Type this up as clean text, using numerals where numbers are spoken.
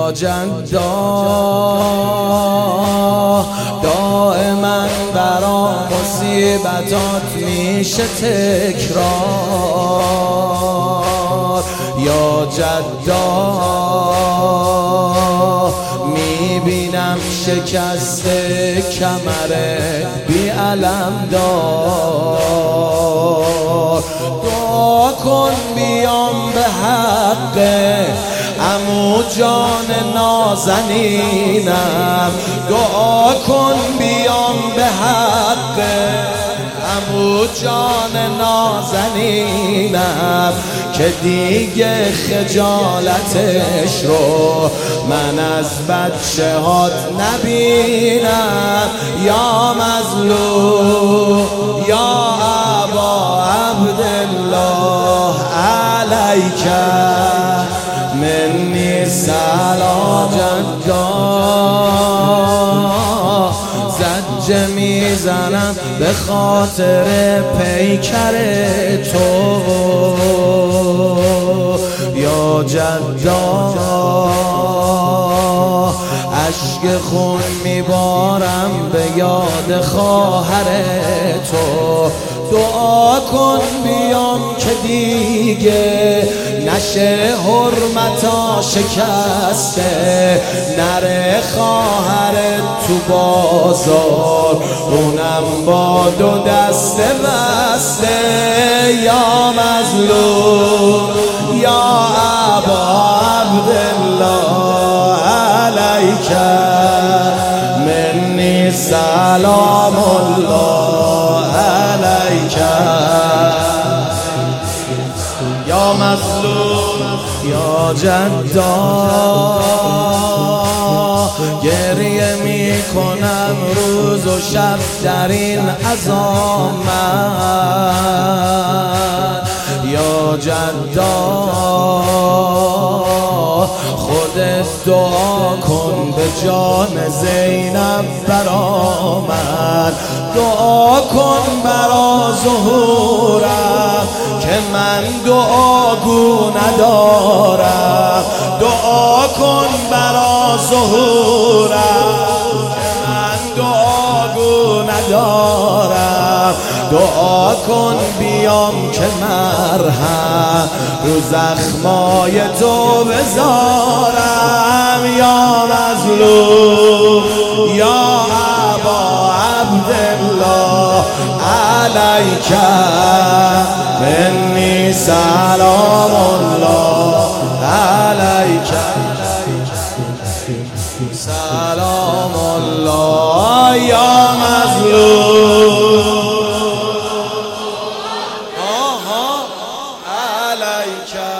یا جدا دائما برا مصیبتات میشه تکرار. یا جدا میبینم شکست کمر بی علم دار. دعا کن بیام به حق عمو جان نازنینم. دعا کن بیام به حق عمو جان نازنینم که دیگه خجالتش رو من از بچه هات نبینم. یا مظلوم یا ابا عبدالله علیک منی سلام. جدا زجه میزنم به خاطر پیکر تو. یا جدا اشک خون میبارم به یاد خواهر تو. دعا کن بیام که دیگه نشه حرمتا شکسته، نره خواهرت تو بازار اونم با دو دسته بسته. یا مظلوم یا ابا عبدالله علیک منی سلام الله علیک. یا مظلوم یا جدا گریه می کنم روز و شب در این عظامت. یا جدا خودت دعا کن به جان زینب برا من. دعا کن برا ظهورم که من دعاگو ندارم. دعا کن برا ظهورم که من دعاگو ندارم. دعا کن بیام که مرهم رو زخمای تو بذارم. یا مظلوم یا ابا عبدالله علیک منی سلام الله علیک. سلام الله یا مظلوم علیک.